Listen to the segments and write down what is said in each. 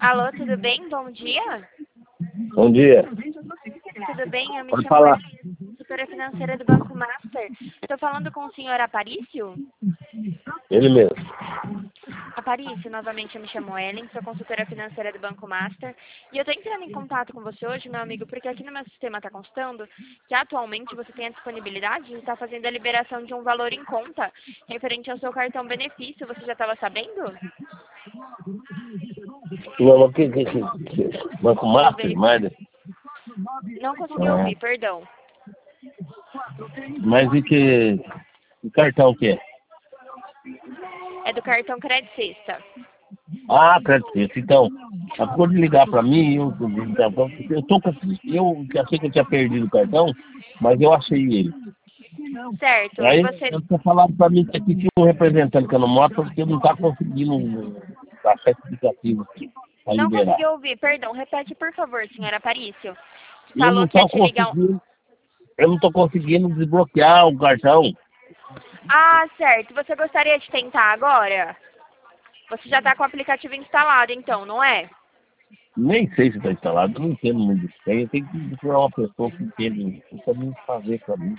Alô, tudo bem? Bom dia. Bom dia. Tudo bem? Eu me Pode chamo falar. Ellen, consultora financeira do Banco Master. Estou falando com o senhor Aparício? Ele mesmo. Aparício, novamente eu me chamo Ellen, sou consultora financeira do Banco Master. E eu estou entrando em contato com você hoje, meu amigo, porque aqui no meu sistema está constando que atualmente você tem a disponibilidade de estar fazendo a liberação de um valor em conta referente ao seu cartão benefício. Você já estava sabendo? Não, mas Banco Vou Master, verificar. mas... Não consegui ouvir, perdão. Mas e que cartão que é? É do cartão Crédito Sexta. Ah, acredito. Então, acabou de ligar para mim, eu tô com, eu achei que eu tinha perdido o cartão, mas eu achei ele. Certo, e Aí você eu tinha falado para mim que aqui tinha um representante que eu não mostro porque não está conseguindo achar explicativo para não liberar. conseguiu ouvir, perdão, repete por favor, senhora Aparício. Eu não Falou que ia estou te ligar um... conseguindo, eu não estou conseguindo desbloquear o cartão. Ah, certo, você gostaria de tentar agora? Você já está com o aplicativo instalado então, não é? Nem sei se está instalado, eu não entendo muito disso. Aí eu tenho que procurar uma pessoa que entende para mim fazer para mim.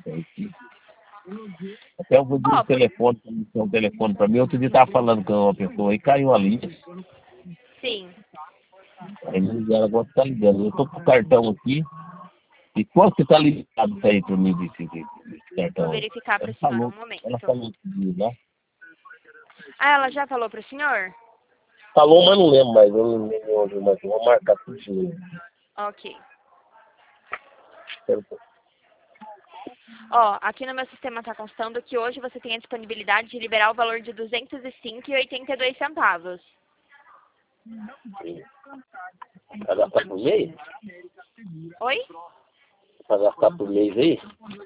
Até eu vou dar Ó, um telefone para mim. Outro dia estava falando com uma pessoa e caiu a linha. sim, Aí me ligaram, agora está ligando. Eu estou com o cartão aqui. E qual que está ligado isso aí para mim desse vou cartão aí? verificar para o senhor um Ela momento. falou comigo, né? Ah, ela já falou para o senhor? Falou, mas não lembro mais. Eu não lembro onde, mas eu vou marcar tudo de novo. Ok. Ó, aqui no meu sistema está constando que hoje você tem a disponibilidade de liberar o valor de R$ 205,82. Vai gastar por mês? Oi? Vai gastar por mês aí?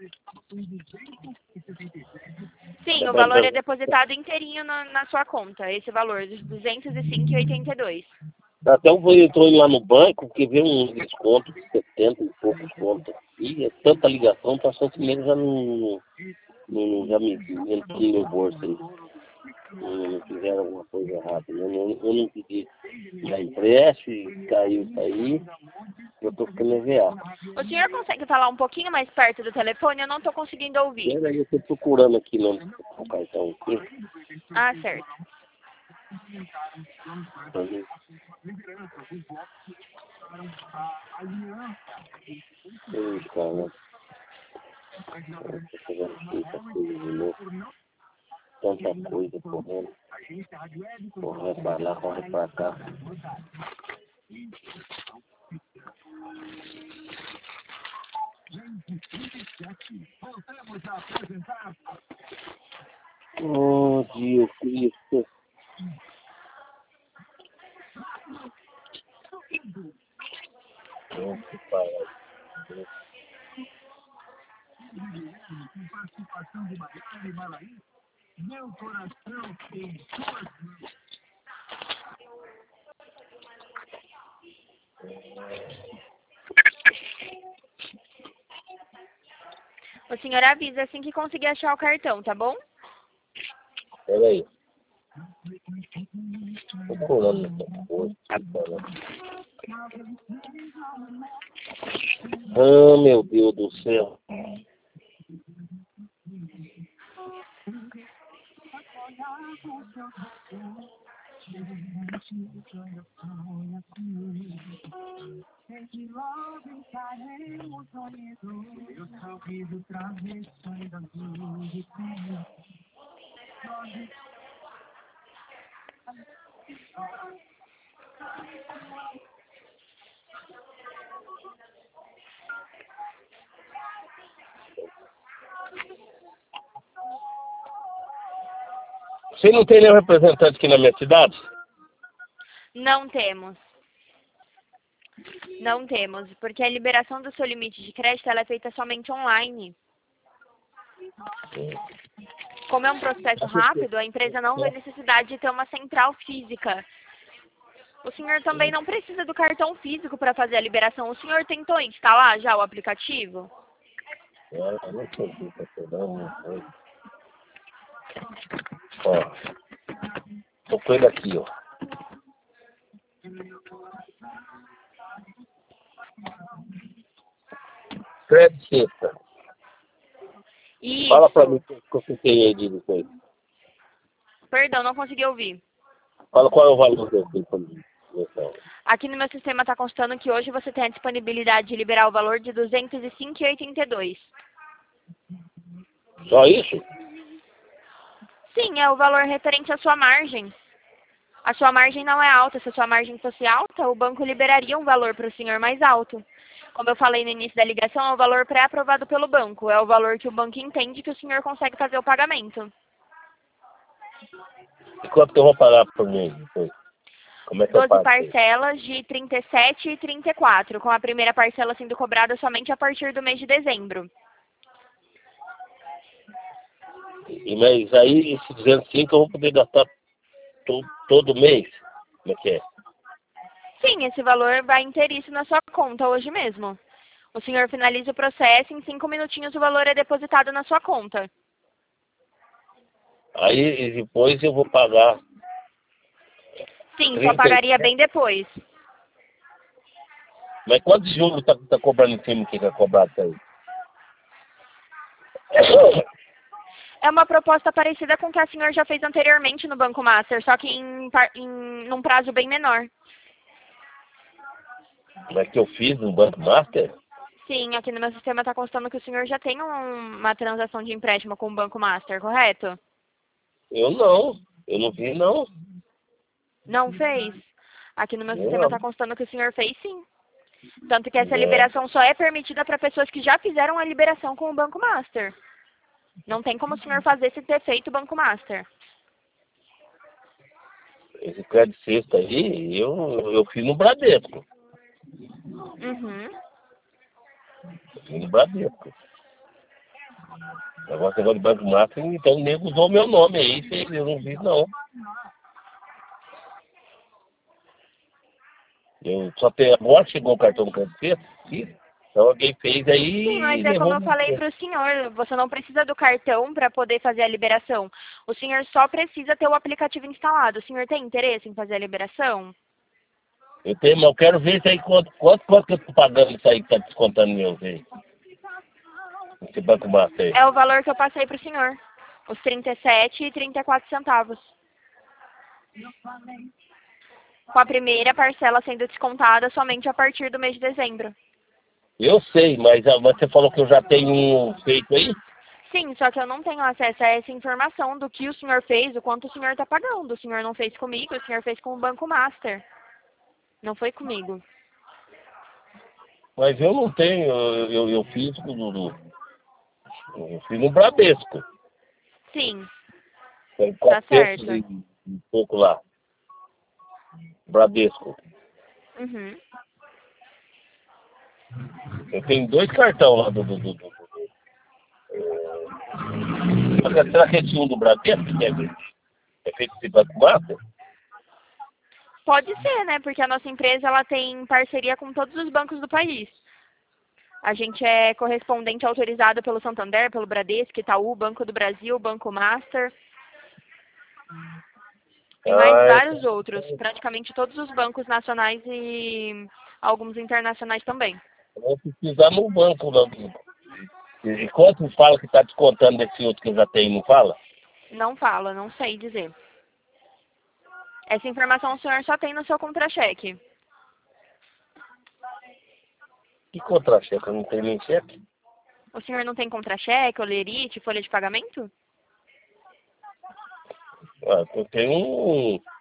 Sim, o valor é depositado inteirinho na sua conta, esse valor de R$ 205,82. Até eu estou indo lá no banco, porque veio um desconto de 70 e poucos contos. E é tanta ligação, passou esse mês já já me entrou no meu bolso aí. Não fizeram alguma coisa errada. Eu não pedi já empréstimo, caiu isso aí, eu estou ficando enviado. O senhor consegue falar um pouquinho mais perto do telefone? Eu não estou conseguindo ouvir. Pera aí, eu estou procurando aqui no cartão aqui. Ah, certo. Cara, tô fazendo tanta coisa de novo, tanta coisa correndo. Corre pra lá, corre pra cá. Oh, Deus Cristo. Nossa, pai. O senhor avisa assim que conseguir achar o cartão, tá bom? Pera aí. Procurando essa coisa. Ah, meu Deus do céu. Você não tem nenhum representante aqui na minha cidade? Não temos. Não temos, porque a liberação do seu limite de crédito ela é feita somente online. Como é um processo rápido, a empresa não vê necessidade de ter uma central física. O senhor também não precisa do cartão físico para fazer a liberação. O senhor tentou instalar já o aplicativo? Eu não sei o que você dá, não sei. Ó, tô com ele aqui, ó. Crédito sexta. Isso. Fala pra mim o que você tem aí de depois. Perdão, não consegui ouvir. Fala qual é o valor desse plano. Aqui no meu sistema está constando que hoje você tem a disponibilidade de liberar o valor de R$ 205,82. Só isso? Sim, é o valor referente à sua margem. A sua margem não é alta. Se a sua margem fosse alta, o banco liberaria um valor para o senhor mais alto. Como eu falei no início da ligação, é o valor pré-aprovado pelo banco. É o valor que o banco entende que o senhor consegue fazer o pagamento. E quanto que eu vou pagar por mês depois? Como é que eu 12 pago? parcelas de R$ 37 e R$ 34, com a primeira parcela sendo cobrada somente a partir do mês de dezembro. Mas aí, esse 205 eu vou poder gastar todo mês? Como é que é? Sim, esse valor vai inteiríssimo na sua conta hoje mesmo. O senhor finaliza o processo, em 5 minutinhos o valor é depositado na sua conta. Aí depois eu vou pagar Sim, só 30. pagaria bem depois. Mas quantos juros tá cobrando em cima que vai cobrar isso aí? É uma proposta parecida com o que a senhora já fez anteriormente no Banco Master, só que num prazo bem menor. Mas que eu fiz no Banco Master? Sim, aqui no meu sistema está constando que o senhor já tem uma transação de empréstimo com o Banco Master, correto? Eu não fiz não. Não fez? Aqui no meu sistema Não. está constando que o senhor fez sim. Tanto que essa É. liberação só é permitida para pessoas que já fizeram a liberação com o Banco Master. Não tem como o senhor fazer sem ter feito o Banco Master. Esse crédito sexta aí, eu fiz no Bradesco. Uhum. Eu fiz no Bradesco. Negócio de Banco Master, então o nego usou meu nome aí, eu não fiz não. Eu só tenho, agora chegou o cartão do crédito sexta, então alguém fez Sim, aí mas e é como levou eu meu falei dinheiro. para o senhor, você não precisa do cartão para poder fazer a liberação. O senhor só precisa ter o aplicativo instalado. O senhor tem interesse em fazer a liberação? Eu tenho, mas eu quero ver isso aí, quanto que eu tô pagando isso aí que tá descontando meu aí. Esse Banco Master aí. É o valor que eu passei para o senhor. Os 37 e 34 centavos. Com a primeira parcela sendo descontada somente a partir do mês de dezembro. Eu sei, mas você falou que eu já tenho um feito aí? Sim, só que eu não tenho acesso a essa informação do que o senhor fez, o quanto o senhor está pagando. O senhor não fez comigo, o senhor fez com o Banco Master. Não foi comigo. Mas eu não tenho, eu fiz eu fiz no Bradesco. Sim, Tem tá 400 certo. e pouco lá. Bradesco. Uhum. Eu tenho 2 cartões lá Será que esse um do Bradesco que é feito esse Banco Master? Pode ser, né? Porque a nossa empresa ela tem parceria com todos os bancos do país. A gente é correspondente autorizado pelo Santander, pelo Bradesco, Itaú, Banco do Brasil, Banco Master e mais Ah, vários outros. Praticamente todos os bancos nacionais e alguns internacionais também. eu vou precisar no banco. Lá. E quanto fala que está descontando desse outro que eu já tenho, não fala? Não fala, não sei dizer. Essa informação o senhor só tem no seu contra-cheque. Que contra-cheque? Eu não tenho nem cheque. O senhor não tem contra-cheque, olerite, folha de pagamento? Ah, eu tenho